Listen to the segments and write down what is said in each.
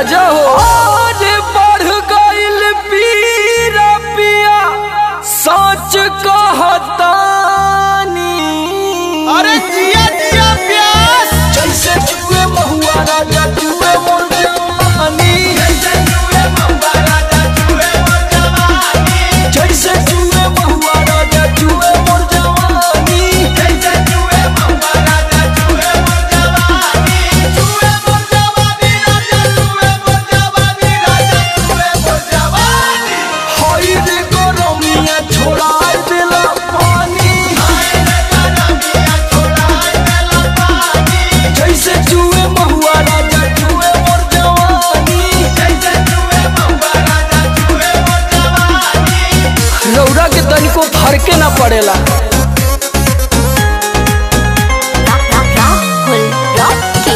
राजा हो। अरे बढ़ गइल पीरा पिया सच कहतानी। अरे जिया जिया प्यास जैसे जुए महुआ राजा जुए मोर जवानी। जैसे जुए महुआ राजा जुए मोर जवानी। जैसे जुए महुआ राजा जुए मोर जवानी। जैसे जुए महुआ राजा जुए मोर जवानी। जुए मोर जवानी राजा जुए मोर जवानी राजा जुए मोर जवानी। हाय रे गरमिया छोड़ाई देला पानी। हाय रे गरमिया छोड़ाई देला पानी। जैसे जुए महुआ राजा जुए मोर जवानी। जैसे जुए महुआ राजा जुए मोर जवानी। रौरा के तनिको फरके ना पड़ेला। Rahul Rocky.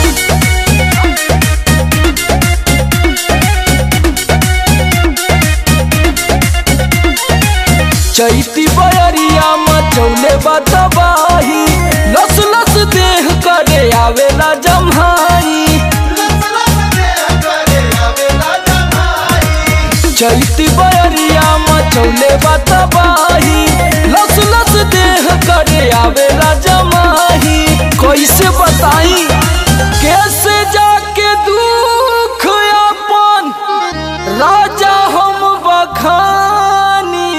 चैती बयरिया मचौले बतबाही। लस लस देह करे आवेला जम्हाई। लस लस देह करे आवेला जमाई। चैती बयरिया मचौले बतबाही। लस लस देह करे आवेला जमाही। कैसे बताई कैसे जाके दुख अपन राजा हम बखानी।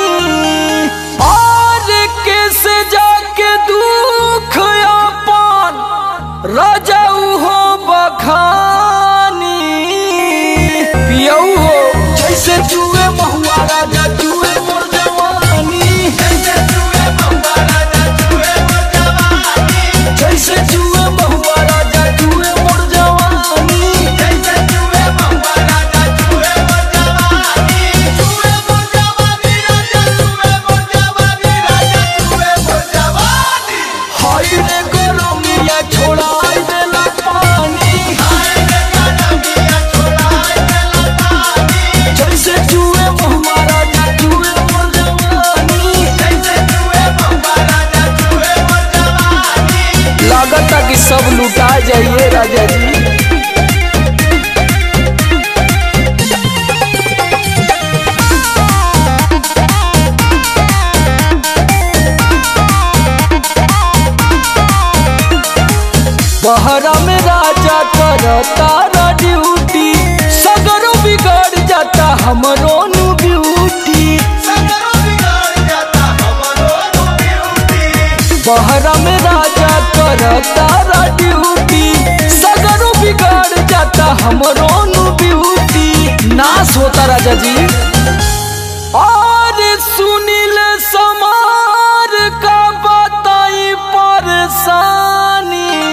और कैसे जाके दुख अपन राजा हो बखानी। पियऊ हो जैसे जुए महुआ राजा जुए मोर जवानी। जैसे जुए महुआ राजा जुए मोर जवानी। जैसे जुए महुआ राजा जुए मोर जवानी। जैसे जुए महुआ राजा जुए मोर जवानी। जुए मोर जवानी राजा जुए मोर जवानी राजा जुए मोर जवानी। हाय रे गरमिया छोड़ाई देला पानी। हाय रे गरमिया छोड़ाई देला पानी। जैसे जुए महुआ राजा जुए मोर जवानी। जैसे जुए महुआ राजा जुए मोर जवानी। लागता कि सब लुटा जाइए राजा जी। बहरा में राजा करता ना ड्यूटी। सगरो बिगड़ जाता हमरो नु ब्यूटी। सगरो बिगड़ जाता हमरो नु ब्यूटी। बहरा में राजा करता ना ड्यूटी। सगरो बिगड़ जाता हमरो नु ब्यूटी। नाश होता राजा जी। और सुनील समार का बताई परेशानी।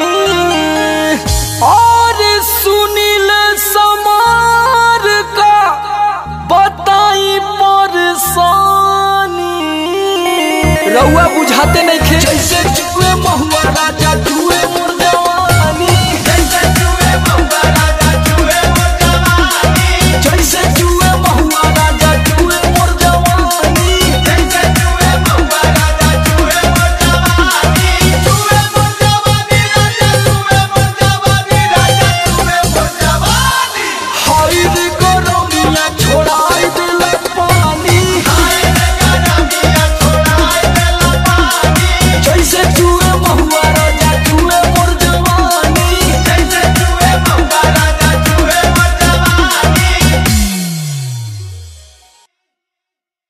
और सुनील समार का बताई परेशानी। रउआ बुझाते नहीं खे जैसे